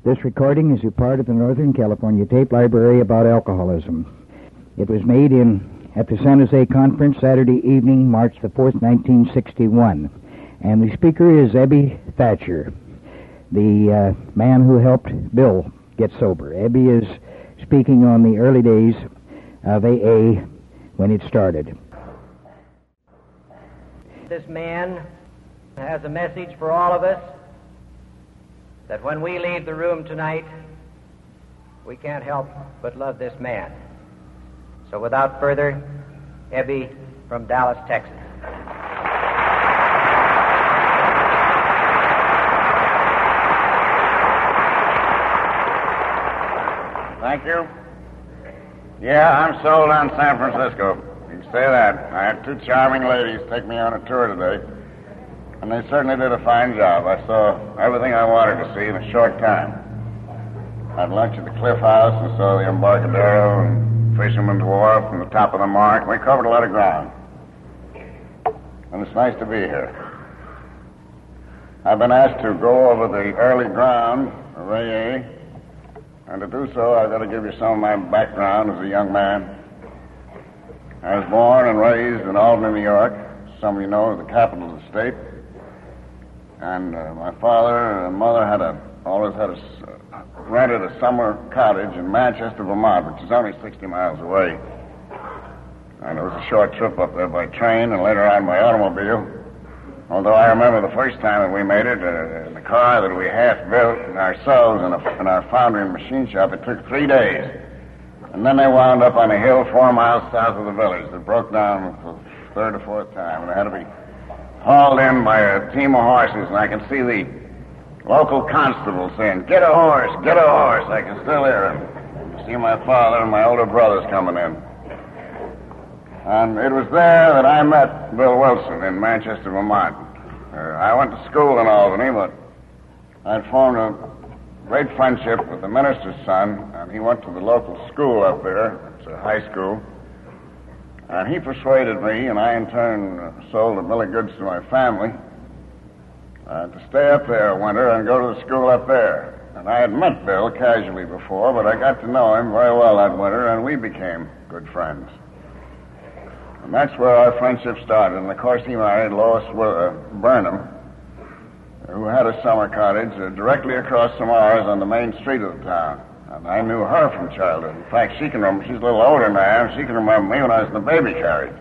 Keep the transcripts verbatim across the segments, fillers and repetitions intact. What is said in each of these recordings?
This recording is a part of the Northern California Tape Library about alcoholism. It was made in at the San Jose Conference Saturday evening, March the fourth, nineteen sixty-one. And the speaker is Ebby Thatcher, the uh, man who helped Bill get sober. Ebby is speaking on the early days of A A when it started. This man has a message for all of us, that when we leave the room tonight, we can't help but love this man. So without further, Ebby from Dallas, Texas. Thank you. Yeah, I'm sold on San Francisco. You can say that. I had two charming ladies take me on a tour today, and they certainly did a fine job. I saw everything I wanted to see in a short time. I had lunch at the Cliff House and saw the Embarcadero and Fisherman's Wharf and the top of the Mark. We covered a lot of ground. And it's nice to be here. I've been asked to go over the early ground of A A, and to do so, I've got to give you some of my background as a young man. I was born and raised in Albany, New York. Some of you know the capital of the state. And uh, my father and mother had a always had a uh, rented a summer cottage in Manchester, Vermont, which is only sixty miles away. And it was a short trip up there by train and later on by automobile. Although I remember the first time that we made it uh, in the car that we half built ourselves in, a, in our foundry and machine shop, it took three days. And then they wound up on a hill four miles south of the village. It broke down for the third or fourth time, and it had to be hauled in by a team of horses, and I can see the local constable saying, "Get a horse, get a horse." I can still hear him. I see my father and my older brothers coming in. And it was there that I met Bill Wilson in Manchester, Vermont. Uh, I went to school in Albany, but I'd formed a great friendship with the minister's son, and he went to the local school up there. It's a high school. And he persuaded me, and I in turn uh, sold a bill of goods to my family, uh, to stay up there a winter and go to the school up there. And I had met Bill casually before, but I got to know him very well that winter, and we became good friends. And that's where our friendship started. And of course, he married Lois uh, Burnham, who had a summer cottage uh, directly across from ours on the main street of the town. And I knew her from childhood. In fact, she can remember, she's a little older than I am. She can remember me when I was in the baby carriage.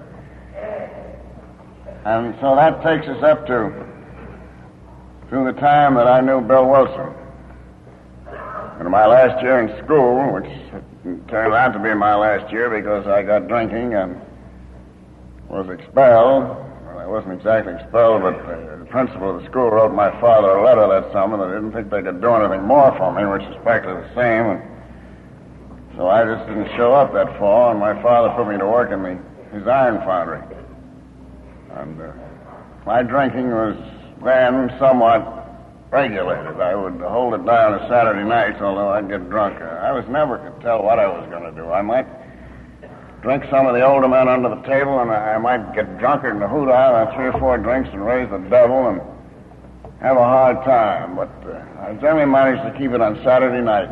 And so that takes us up to, to the time that I knew Bill Wilson. In my last year in school, which turned out to be my last year because I got drinking and was expelled. Well, I wasn't exactly expelled, but uh, the principal of the school wrote my father a letter that summer that I didn't think they could do anything more for me, which is practically the same. And so I just didn't show up that fall, and my father put me to work in the, his iron foundry. And uh, my drinking was then somewhat regulated. I would hold it down on Saturday nights, although I'd get drunk. I was never could tell what I was going to do. I might drink some of the older men under the table, and I might get drunker than a hoot out on three or four drinks and raise the devil and have a hard time. But uh, I generally managed to keep it on Saturday night.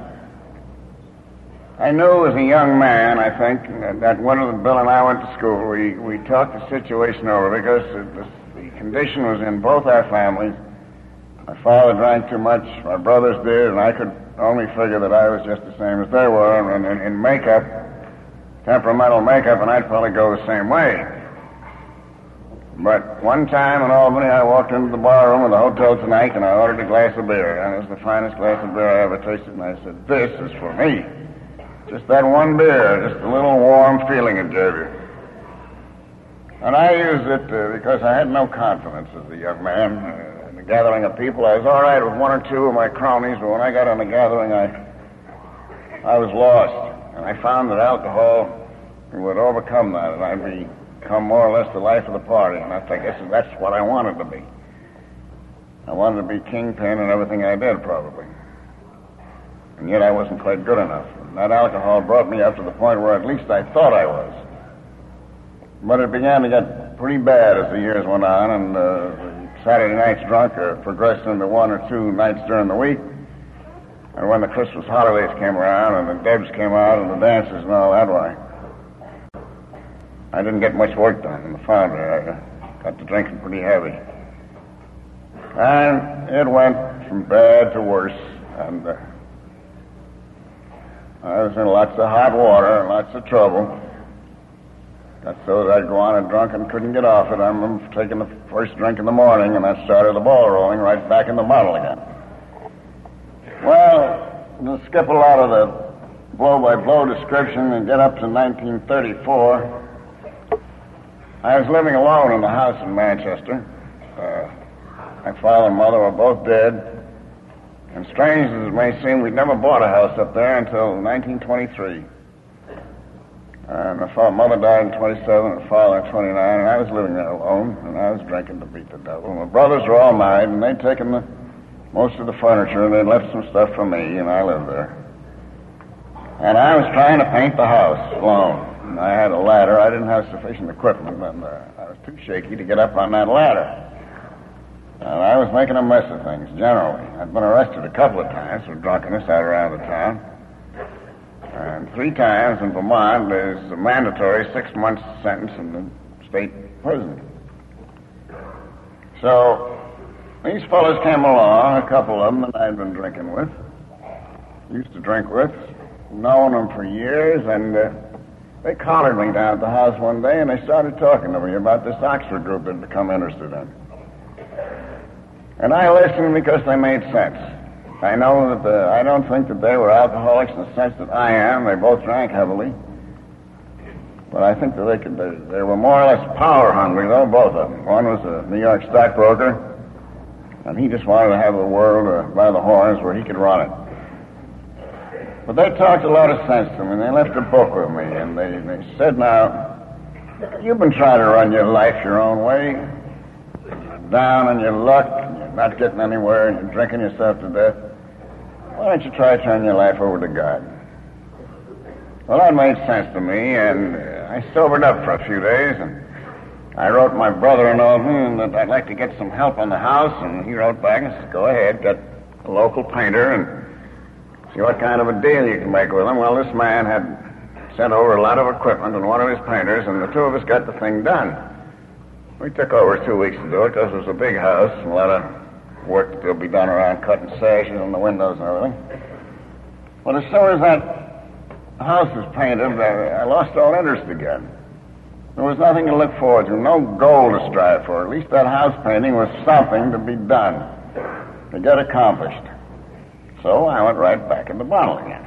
I knew as a young man, I think, that, that winter that Bill and I went to school, we, we talked the situation over because it was, the condition was in both our families. My father drank too much, my brothers did, and I could only figure that I was just the same as they were, and in, in makeup, temperamental makeup, and I'd probably go the same way. But one time in Albany, I walked into the bar room of the Hotel Tonight, and I ordered a glass of beer, and it was the finest glass of beer I ever tasted, and I said, "This is for me." Just that one beer, just a little warm feeling it gave you. And I used it uh, because I had no confidence as a young man. Uh, in the gathering of people, I was all right with one or two of my cronies, but when I got on the gathering, I, I was lost. And I found that alcohol would overcome that, and I'd become more or less the life of the party. And I guess that's what I wanted to be. I wanted to be kingpin in everything I did, probably. And yet I wasn't quite good enough. And that alcohol brought me up to the point where at least I thought I was. But it began to get pretty bad as the years went on, and uh, Saturday nights drunk uh, progressed into one or two nights during the week. And when the Christmas holidays came around and the Debs came out and the dances and all that, why, I didn't get much work done in the foundry. I got to drinking pretty heavy. And it went from bad to worse. And uh, I was in lots of hot water and lots of trouble. Got so that I'd go on and drunk and couldn't get off it. I remember taking the first drink in the morning, and that started the ball rolling right back in the bottle again. Well, to skip a lot of the blow-by-blow description and get up to nineteen thirty-four, I was living alone in the house in Manchester. Uh, my father and mother were both dead. And strange as it may seem, we'd never bought a house up there until nineteen twenty-three. And my father, mother died in twenty-seven, and father in twenty-nine, and I was living there alone, and I was drinking to beat the devil. My brothers were all married, and they'd taken the, most of the furniture, and they'd left some stuff for me, and I lived there. And I was trying to paint the house alone. And I had a ladder. I didn't have sufficient equipment, and uh, I was too shaky to get up on that ladder. And I was making a mess of things, generally. I'd been arrested a couple of times for drunkenness out around the town. And three times in Vermont, there's a mandatory six-month sentence in the state prison. So these fellows came along, a couple of them that I'd been drinking with, used to drink with, known them for years, and uh, they collared me down at the house one day, and they started talking to me about this Oxford group they'd become interested in. And I listened because they made sense. I know that the, I don't think that they were alcoholics in the sense that I am. They both drank heavily. But I think that they could, they, they were more or less power hungry, though, both of them. One was a New York stockbroker, and he just wanted to have the world uh, by the horns where he could run it. But they talked a lot of sense to me, and they left a book with me, and they, they said, now, you've been trying to run your life your own way. You're down on your luck, and you're not getting anywhere, and you're drinking yourself to death. Why don't you try turning your life over to God? Well, that made sense to me, and uh, I sobered up for a few days, and I wrote my brother-in-law hmm, that I'd like to get some help on the house, and he wrote back and said, go ahead, get a local painter and see what kind of a deal you can make with him. Well, this man had sent over a lot of equipment and one of his painters, and the two of us got the thing done. We took over two weeks to do it because it was a big house and a lot of work to be done around cutting sashes on the windows and everything. But as soon as that house was painted, I, I lost all interest again. There was nothing to look forward to, no goal to strive for. At least that house painting was something to be done, to get accomplished. So I went right back in the bottle again.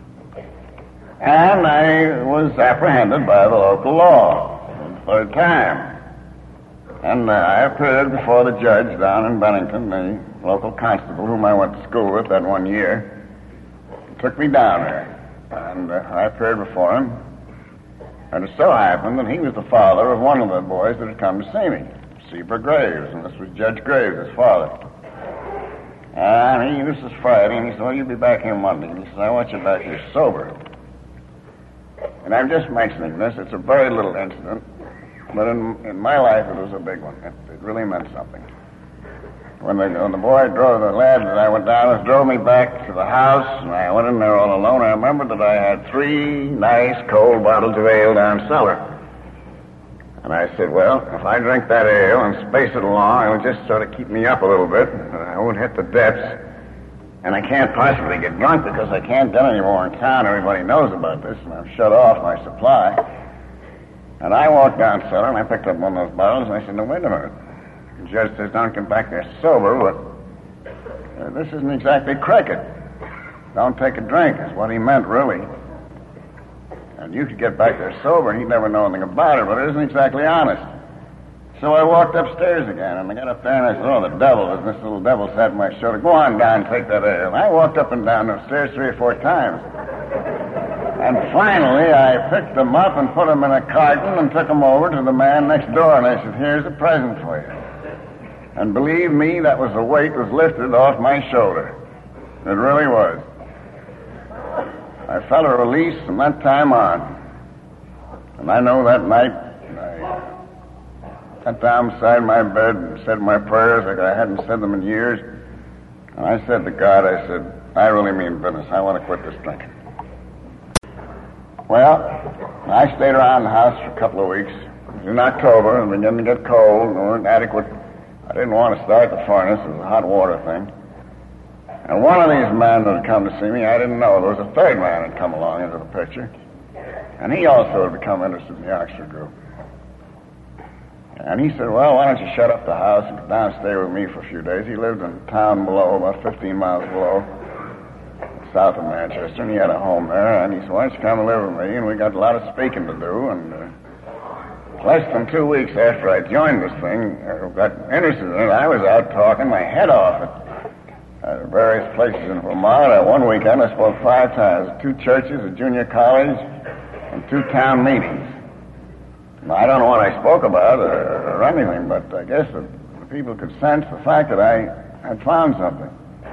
And I was apprehended by the local law for the third time. And uh, I appeared before the judge down in Bennington, the local constable whom I went to school with that one year. He took me down there, and uh, I appeared before him. And it so happened that he was the father of one of the boys that had come to see me, Seaver Graves, and this was Judge Graves, his father. And he, this was Friday, and he said, well, you'll be back here Monday. And he said, I want you back here sober. And I'm just mentioning this. It's a very little incident. But in, in my life, it was a big one. It, it really meant something. When the, when the boy drove, the lad that I went down with drove me back to the house, and I went in there all alone, I remembered that I had three nice cold bottles of ale down cellar. And I said, well, if I drink that ale and space it along, it'll just sort of keep me up a little bit. I won't hit the depths. And I can't possibly get drunk because I can't get any more in town. Everybody knows about this, and I've shut off my supply. And I walked down cellar, and I picked up one of those bottles, and I said, no, wait a minute. The judge says, don't come back there sober, but uh, this isn't exactly cricket. Don't take a drink is what he meant, really. And you could get back there sober, and he'd never know anything about it, but it isn't exactly honest. So I walked upstairs again, and I got up there, and I said, oh, the devil, and this little devil sat on my shoulder. Go on down and take that ale. And I walked up and down the stairs three or four times. And finally, I picked them up and put them in a carton and took them over to the man next door, and I said, here's a present for you. And believe me, that was the weight was lifted off my shoulder. It really was. I felt a release from that time on. And I know that night, I sat down beside my bed and said my prayers like I hadn't said them in years. And I said to God, I said, I really mean business. I want to quit this drinking. Well, I stayed around the house for a couple of weeks. It was in October, and it began to get cold, and there weren't adequate. I didn't want to start the furnace. It was a hot water thing. And one of these men that had come to see me, I didn't know. There was a third man that had come along into the picture. And he also had become interested in the Oxford group. And he said, well, why don't you shut up the house and go down and stay with me for a few days? He lived in a town below, about fifteen miles below, south of Manchester, and he had a home there. And he said, why don't you come and live with me? And we got a lot of speaking to do. And uh, less than two weeks after I joined this thing, I got interested in it. I was out talking my head off at uh, various places in Vermont. Uh, one weekend I spoke five times at two churches, a junior college, and two town meetings. Now, I don't know what I spoke about or, or anything, but I guess the, the people could sense the fact that I had found something.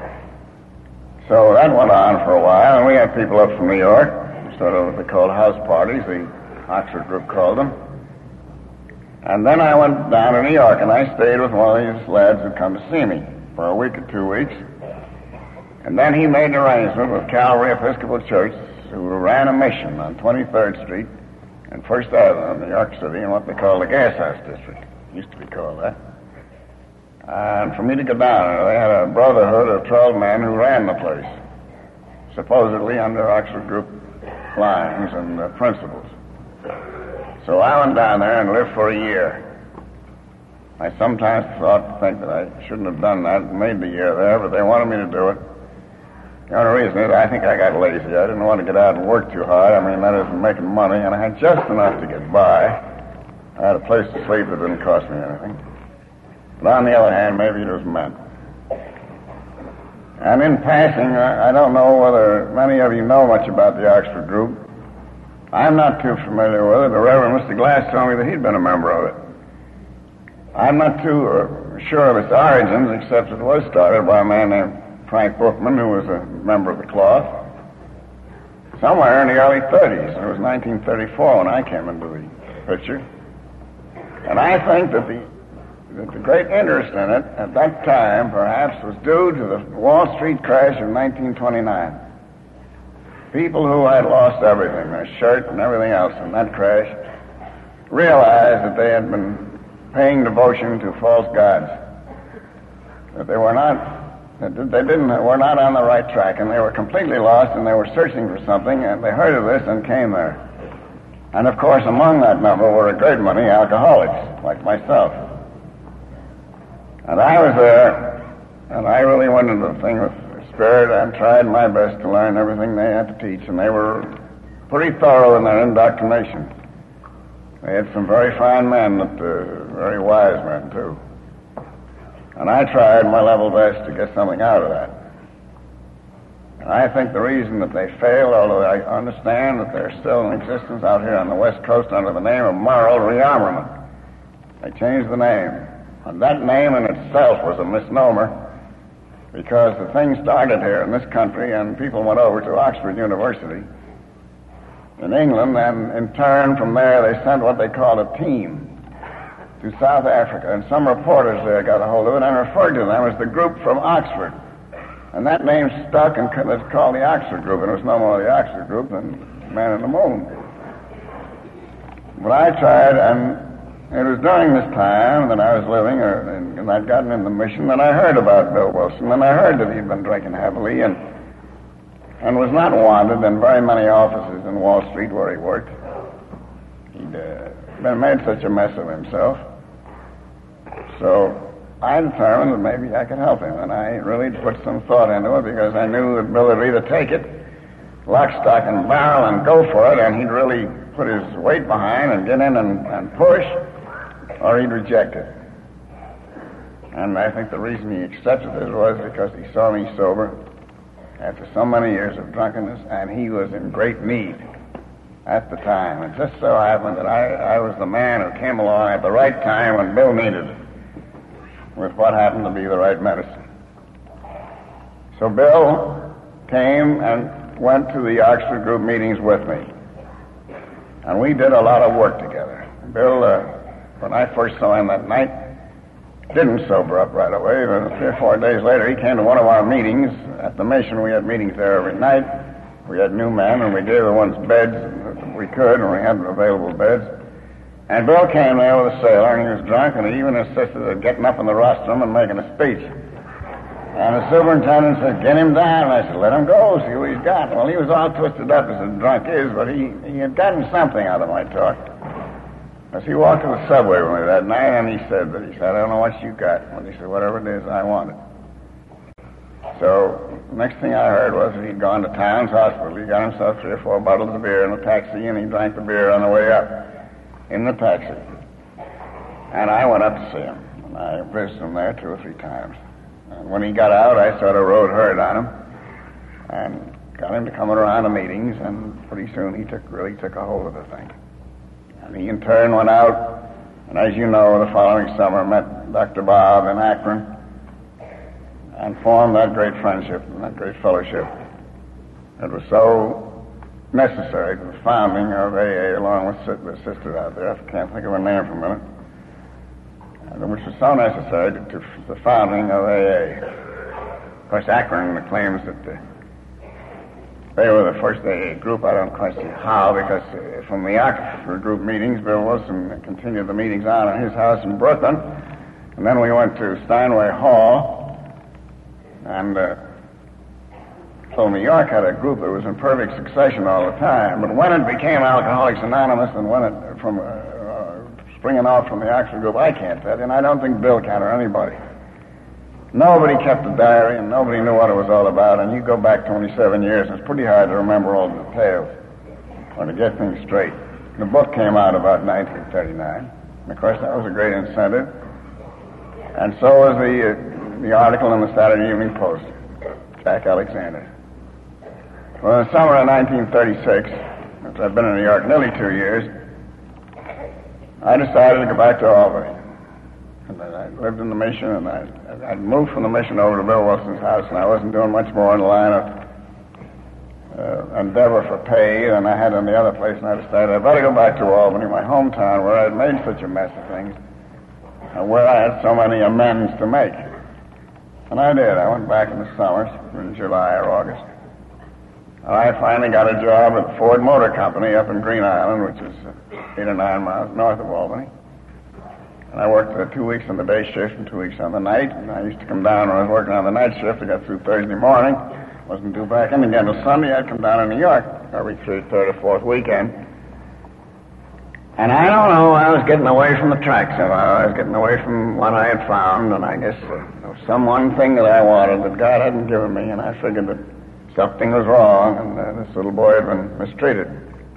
So that went on for a while, and we had people up from New York, sort of what they called house parties, the Oxford group called them. And then I went down to New York, and I stayed with one of these lads who'd come to see me for a week or two weeks. And then he made an arrangement with Calvary Episcopal Church, who ran a mission on twenty-third Street and First Avenue in New York City in what they call the Gas House District. It used to be called that. And for me to go down there, they had a brotherhood of twelve men who ran the place, supposedly under Oxford Group lines and uh, principles. So I went down there and lived for a year. I sometimes thought, think that I shouldn't have done that and made the year there, but they wanted me to do it. The only reason is I think I got lazy. I didn't want to get out and work too hard. I mean, that isn't making money, and I had just enough to get by. I had a place to sleep that didn't cost me anything. But on the other hand, maybe it was meant. And in passing, I, I don't know whether many of you know much about the Oxford group. I'm not too familiar with it. The Reverend Mister Glass told me that he'd been a member of it. I'm not too uh, sure of its origins, except it was started by a man named Frank Bookman, who was a member of the Cloth, somewhere in the early thirties. It was nineteen thirty-four when I came into the picture. And I think that the, that the great interest in it at that time, perhaps, was due to the Wall Street crash of nineteen twenty-nine. People who had lost everything, their shirt and everything else in that crash, realized that they had been paying devotion to false gods, that they were not They didn't, were not on the right track, and they were completely lost, and they were searching for something, and they heard of this and came there. And, of course, among that number were a great many alcoholics, like myself. And I was there, and I really went into the thing with spirit and tried my best to learn everything they had to teach, and they were pretty thorough in their indoctrination. They had some very fine men, that, uh, very wise men, too. And I tried my level best to get something out of that. And I think the reason that they failed, although I understand that they're still in existence out here on the West Coast under the name of Moral Rearmament. They changed the name. And that name in itself was a misnomer, because the thing started here in this country, and people went over to Oxford University in England, and in turn from there they sent what they called a team to South Africa, and some reporters there got a hold of it and referred to them as the group from Oxford. And that name stuck, and it's called the Oxford Group, and it was no more the Oxford Group than Man in the Moon. But I tried, and it was during this time that I was living, or, and I'd gotten in the mission, that I heard about Bill Wilson, and I heard that he'd been drinking heavily, and and was not wanted in very many offices in Wall Street where he worked. He'd uh, been made such a mess of himself. So I determined that maybe I could help him, and I really put some thought into it, because I knew that Bill would either take it, lock, stock, and barrel, and go for it, and he'd really put his weight behind and get in and, and push, or he'd reject it. And I think the reason he accepted it was because he saw me sober after so many years of drunkenness, and he was in great need at the time. It just so happened that I, I was the man who came along at the right time when Bill needed it, with what happened to be the right medicine. So Bill came and went to the Oxford Group meetings with me, and we did a lot of work together. Bill, uh, when I first saw him that night, didn't sober up right away, but three or four days later he came to one of our meetings. At the mission, we had meetings there every night. We had new men, and we gave the ones beds that we could, and we had available beds. And Bill came there with a sailor, and he was drunk, and he even insisted on getting up in the rostrum and making a speech. And the superintendent said, "Get him down." And I said, "Let him go, see what he's got." Well, he was all twisted up as a drunk is, but he, he had gotten something out of my talk. As he walked to the subway with me that night, and he said, but he said, "I don't know what you got." And he said, "Whatever it is, I want it." So, next thing I heard was that he'd gone to Towns Hospital. He got himself three or four bottles of beer in a taxi, and he drank the beer on the way up in the taxi. And I went up to see him, and I visited him there two or three times. And when he got out, I sort of rode herd on him and got him to come around to meetings, and pretty soon he took really took a hold of the thing. And he in turn went out, and as you know, the following summer met Doctor Bob in Akron and formed that great friendship and that great fellowship. It was so necessary to the founding of A A, along with the sister out there. I can't think of her name for a minute. Which was so necessary to, to the founding of A A. Of course, Akron claims that the, they were the first A A group. I don't quite see how, because uh, from the Oxford group meetings, Bill Wilson continued the meetings on at his house in Brooklyn, and then we went to Steinway Hall, and uh, so New York had a group that was in perfect succession all the time. But when it became Alcoholics Anonymous, and when it from uh, springing off from the Oxford group, I can't tell you, and I don't think Bill can or anybody. Nobody kept a diary, and nobody knew what it was all about, and you go back twenty-seven years, and it's pretty hard to remember all the details or to get things straight. The book came out about nineteen thirty-nine, and of course that was a great incentive, and so was the, uh, the article in the Saturday Evening Post, Jack Alexander. Well, in the summer of nineteen thirty-six, after I'd been in New York nearly two years, I decided to go back to Albany. And I lived in the mission, and I, I'd moved from the mission over to Bill Wilson's house, and I wasn't doing much more in the line of uh, endeavor for pay than I had in the other place, and I decided I'd better go back to Albany, my hometown, where I'd made such a mess of things, and where I had so many amends to make. And I did. I went back in the summers, in July or August. And I finally got a job at Ford Motor Company up in Green Island, which is eight or nine miles north of Albany. And I worked uh, two weeks on the day shift and two weeks on the night. And I used to come down when I was working on the night shift. I got through Thursday morning. Wasn't due back in again till Sunday. I'd come down to New York every third, third or fourth weekend. And I don't know, I was getting away from the track somehow. I was getting away from what I had found. And I guess uh, there was some one thing that I wanted that God hadn't given me. And I figured that something was wrong, and uh, this little boy had been mistreated.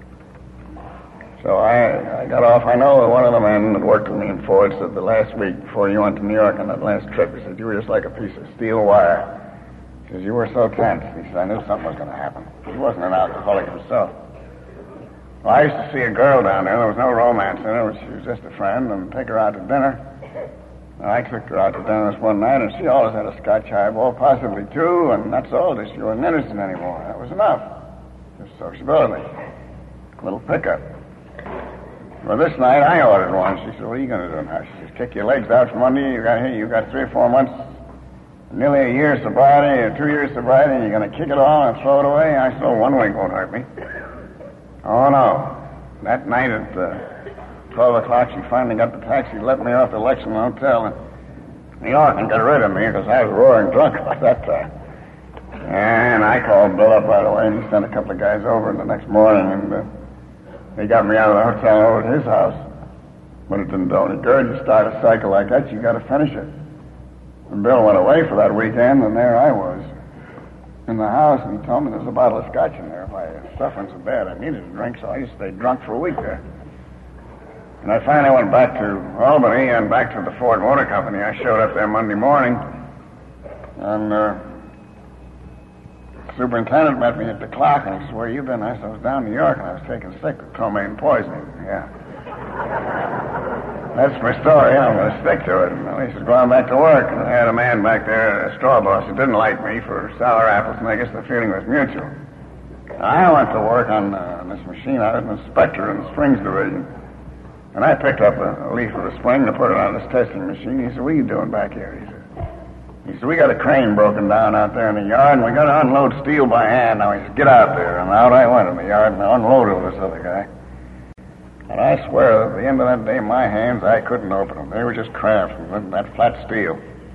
So I, I got off. I know that one of the men that worked with me in Ford said the last week before you went to New York on that last trip, he said, "You were just like a piece of steel wire." He says, "You were so tense." He said, "I knew something was going to happen." He wasn't an alcoholic himself. Well, I used to see a girl down there. There was no romance in her. She was just a friend, and take her out to dinner. And I took her out to dinner this one night, and she always had a Scotch highball, possibly two, and that's all. She wasn't innocent anymore. That was enough. Just sociability. A little pickup. Well, this night I ordered one. She said, "What are you going to do now?" She says, "Kick your legs out from under you. You got here. You got three or four months, nearly a year sobriety, or two years sobriety, and you're going to kick it all and throw it away." I said, "Oh, one week won't hurt me." Oh no! That night at uh, twelve o'clock, she finally got the taxi, let me off the Lexington Hotel, and New York and got rid of me because I was roaring drunk at that time. And I called Bill up right away, and he sent a couple of guys over the next morning, and uh, they got me out of the hotel and over to his house. But it didn't do any good. You start a cycle like that, you got to finish it. And Bill went away for that weekend, and there I was in the house, and he told me there was a bottle of scotch in there. My sufferings so bad, I needed a drink, so I just stayed drunk for a week there. And I finally went back to Albany and back to the Ford Motor Company. I showed up there Monday morning, and uh, the superintendent met me at the clock, and he said, "Where you been?" I said, "I was down in New York, and I was taken sick with ptomaine poisoning." Yeah. That's my story. I'm going to stick to it. And he says, "Go on back to work." And I had a man back there, a straw boss, who didn't like me for sour apples, and I guess the feeling was mutual. I went to work on, uh, on this machine. I was an inspector in the Springs Division. And I picked up a leaf of the spring to put it on this testing machine. He said, what are you doing back here? He said, he said, we got a crane broken down out there in the yard, and we got to unload steel by hand. Now, he said, get out there. And out I went in the yard and unloaded with this other guy. And I swear, at the end of that day, my hands, I couldn't open them. They were just cramped from that flat steel.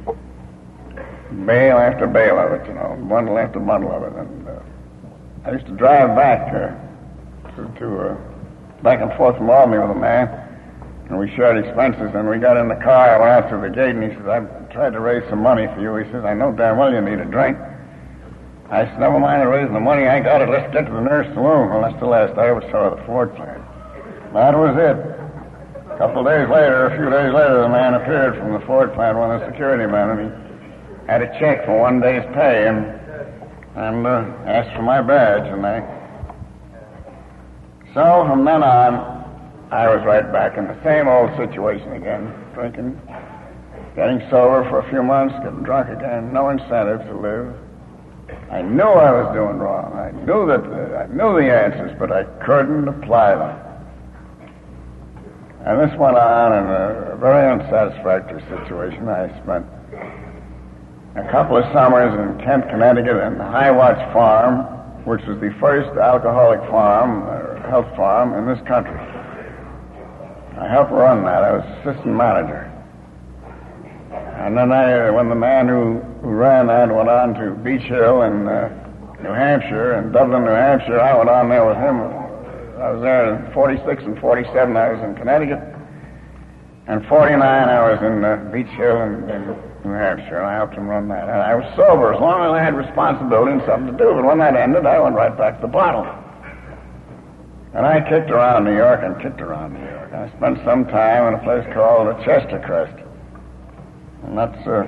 Bale after bale of it, you know, bundle after bundle of it. And uh, I used to drive back uh, to, to uh, back and forth from Albany with a man, and we shared expenses. And we got in the car, I went out to the gate, and he says, I tried to raise some money for you. He says, I know damn well you need a drink. I said, never mind raising the money, I got it. Let's get to the nurse saloon. Well, that's the last I ever saw of the Ford plant. That was it. A couple of days later, a few days later, the man appeared from the Ford plant, one of the security men, and he had a check for one day's pay, and and uh, asked for my badge, and I... So, from then on, I was right back in the same old situation again, drinking, getting sober for a few months, getting drunk again, no incentive to live. I knew I was doing wrong. I knew that uh, I knew the answers, but I couldn't apply them. And this went on in a very unsatisfactory situation. I spent a couple of summers in Kent, Connecticut, in the High Watch Farm, which was the first alcoholic farm, or health farm, in this country. I helped run that. I was assistant manager. And then I, when the man who, who ran that went on to Beach Hill in uh, New Hampshire, in Dublin, New Hampshire, I went on there with him. I was there in forty-six and forty-seven. I was in Connecticut. And forty-nine, I was in uh, Beach Hill in, in New Hampshire, and I helped him run that. And I was sober as long as I had responsibility and something to do. But when that ended, I went right back to the bottle. And I kicked around New York and kicked around New York. I spent some time in a place called the Chester Crest. And that's, uh,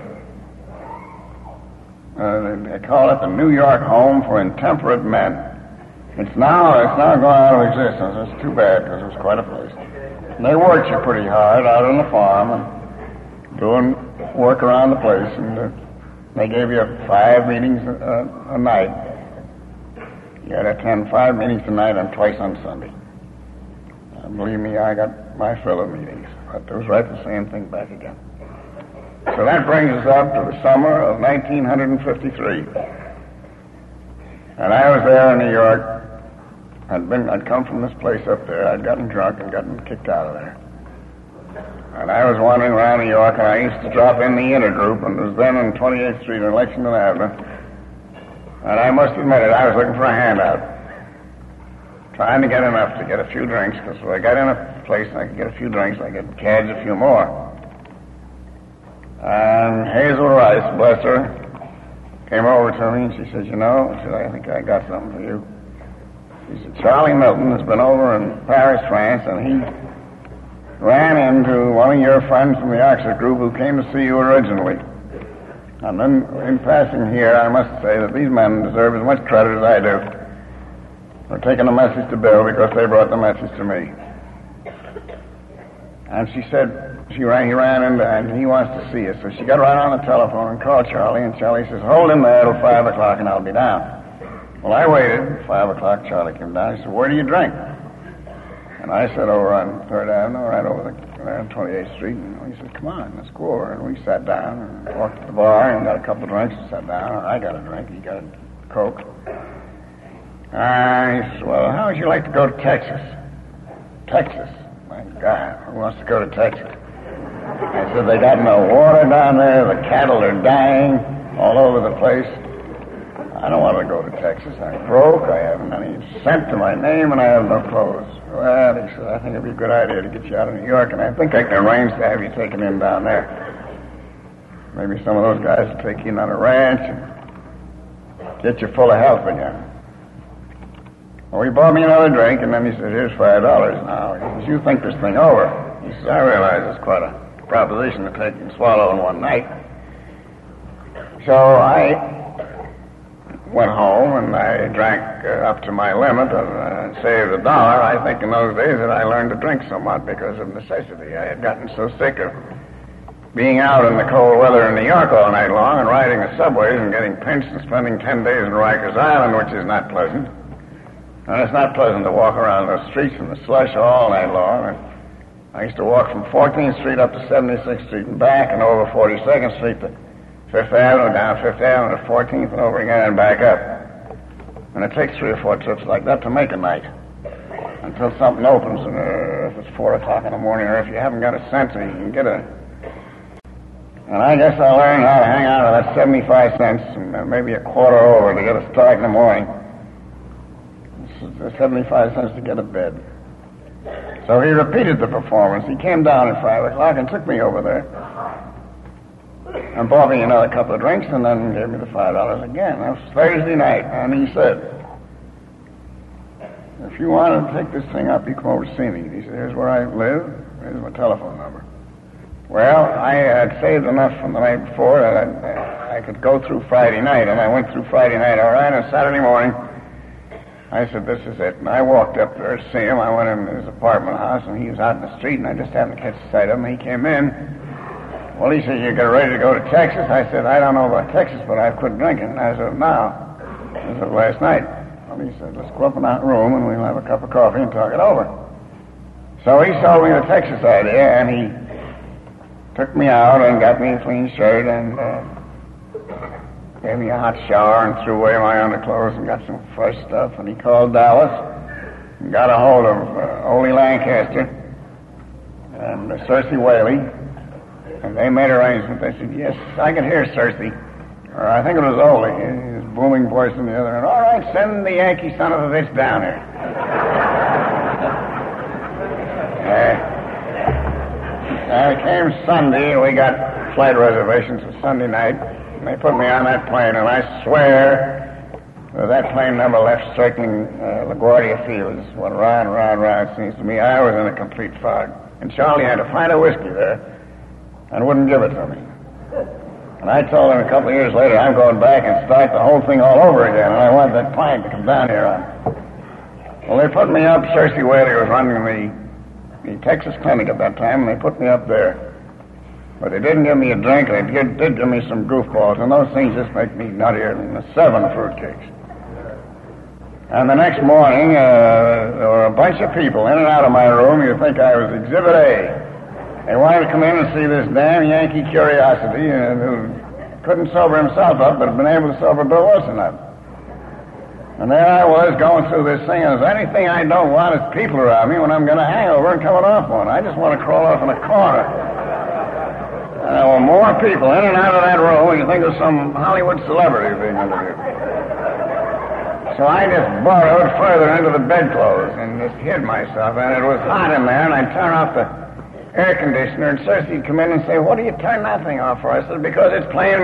uh, they, they call it the New York Home for Intemperate Men. It's now, it's now gone out of existence. It's too bad, because it was quite a place. And they worked you pretty hard out on the farm and doing work around the place, and uh, they gave you five meetings a, a night. You had to attend five meetings a night and twice on Sunday. Uh, believe me, I got my fill of meetings, but it was right the same thing back again. So that brings us up to the summer of nineteen fifty-three. And I was there in New York. I'd been, I'd come from this place up there. I'd gotten drunk and gotten kicked out of there. And I was wandering around New York, and I used to drop in the Intergroup, and it was then on twenty-eighth Street in Lexington Avenue. And I must admit it, I was looking for a handout. Trying to get enough to get a few drinks, because if I got in a place and I could get a few drinks, I could cadge a few more. And Hazel Rice, bless her, came over to me, and she said, you know, I said, I think I got something for you. She said, Charlie Milton has been over in Paris, France, and he ran into one of your friends from the Oxford group who came to see you originally. And then, in passing here, I must say that these men deserve as much credit as I do for taking the message to Bill, because they brought the message to me. And she said, she ran, he ran in there, and he wants to see us. So she got right on the telephone and called Charlie, and Charlie says, hold him there till five o'clock and I'll be down. Well, I waited. Five o'clock, Charlie came down. He said, where do you drink? And I said, over on Third Avenue, right over the, on twenty-eighth Street. And he said, come on, let's go over. And we sat down and walked to the bar and got a couple of drinks and sat down. I got a drink. He got a Coke. And he said, well, how would you like to go to Texas? Texas? My God, who wants to go to Texas? I said, they got no water down there. The cattle are dying all over the place. I don't want to go to Texas. I'm broke. I haven't any cent to my name, and I have no clothes. Well, he said, I think it'd be a good idea to get you out of New York, and I think I can arrange to have you taken in down there. Maybe some of those guys will take you in on a ranch and get you full of health again. Well, he bought me another drink, and then he said, here's five dollars now. He says, you think this thing over. He says, I realize it's quite a proposition to take and swallow in one night. So I went home, and I drank uh, up to my limit and uh, saved a dollar. I think in those days that I learned to drink somewhat because of necessity. I had gotten so sick of being out in the cold weather in New York all night long and riding the subways and getting pinched and spending ten days in Rikers Island, which is not pleasant. And it's not pleasant to walk around those streets in the slush all night long. And I used to walk from fourteenth Street up to seventy-sixth Street and back, and over forty-second Street to Fifth Avenue, down Fifth Avenue to fourteenth and over again and back up. And it takes three or four trips like that to make a night, until something opens, and uh, if it's four o'clock in the morning, or if you haven't got a sensor, you can get a... And I guess I learned how to hang out with that seventy-five cents, and uh, maybe a quarter over to get a start in the morning. It's seventy-five cents to get a bed. So he repeated the performance. He came down at five o'clock and took me over there and bought me another couple of drinks and then gave me the five dollars again. That was Thursday night, and he said, if you want to take this thing up, you come over to see me. He said, here's where I live, here's my telephone number. Well, I had saved enough from the night before that I, I could go through Friday night, and I went through Friday night all right, and Saturday morning I said, this is it. And I walked up there to see him. I went in his apartment house, and he was out in the street, and I just happened to catch sight of him. He came in. Well, he said, you get ready to go to Texas? I said, I don't know about Texas, but I've quit drinking as of now, as of last night. Well, he said, let's go up in that room, and we'll have a cup of coffee and talk it over. So he sold me the Texas idea, and he took me out and got me a clean shirt and uh, gave me a hot shower and threw away my underclothes and got some fresh stuff. And he called Dallas and got a hold of uh, Ole Lancaster and uh, Cersei Whaley. And they made arrangements. They said, yes, I can hear Cersei. Or I think it was Ole, his booming voice in the other end. All right, send the Yankee son of a bitch down here. uh, uh, it came Sunday, and we got flight reservations for Sunday night. And they put me on that plane, and I swear that, that plane never left circling uh, LaGuardia Field. It went round, round, round, it seems to me. I was in a complete fog. And Charlie had to find a whiskey there and wouldn't give it to me. And I told him a couple of years later, I'm going back and start the whole thing all over again, and I wanted that plane to come down here on. Well, they put me up. Cersei Whaley was running the, the Texas clinic at that time, and they put me up there. But they didn't give me a drink, and they did, did give me some goofballs, and those things just make me nuttier than the seven fruitcakes. And the next morning, uh, there were a bunch of people in and out of my room. You'd think I was Exhibit A. They wanted to come in and see this damn Yankee curiosity uh, who couldn't sober himself up, but had been able to sober Bill Wilson up. And there I was going through this thing, and there's anything I don't want is people around me when I'm going to hang over and coming off one. I just want to crawl off in a corner. And there were more people in and out of that room, and you think of some Hollywood celebrity being interviewed. So I just burrowed further into the bedclothes and just hid myself, and it was hot in there, and I'd turn off the air conditioner, and Cersei would come in and say, what do you turn that thing off for? I said, because it's playing